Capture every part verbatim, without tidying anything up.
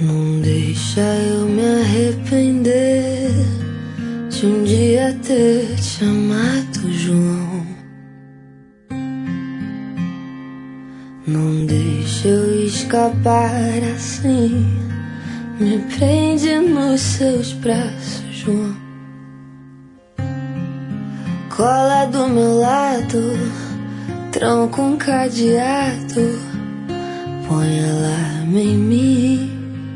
Não deixa eu me arrepender de um dia ter te chamado João. Não deixa eu escapar assim, me prende nos seus braços, João. Cola do meu lado, tranca um cadeado, põe alarme em mim.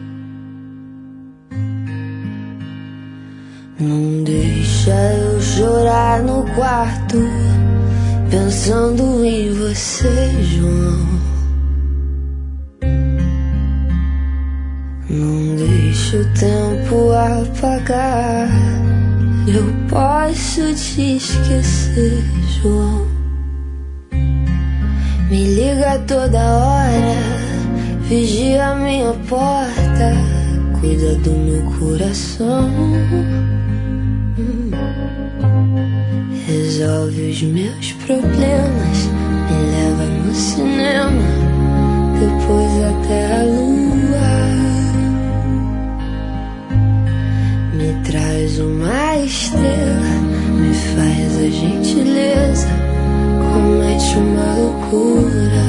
Não deixa eu chorar no quarto, pensando em você, João. Não deixa o tempo apagar, eu posso te esquecer, João. Me liga toda hora, vigia a minha porta, cuida do meu coração. Resolve os meus problemas, me leva no cinema, depois até a lua. Me traz uma estrela, me faz a gentileza, comete uma loucura.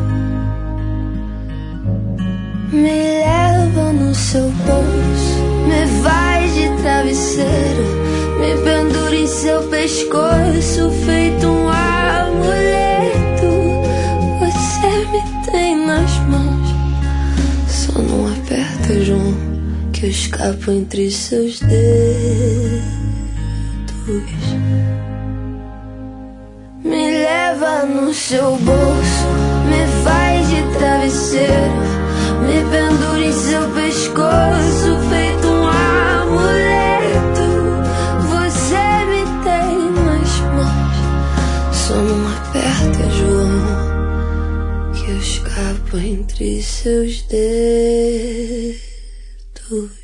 Me leva no seu bolso, me faz de travesseiro, me pendura em seu pescoço, feito um amuleto. Você me tem nas mãos, só não aperta, João, que eu escapo entre seus dedos. Me leva no seu bolso, me faz de travesseiro, me pendura em seu pescoço, feito um amuleto. Você me tem nas mãos, só não aperta, João, que eu escapo entre seus dedos.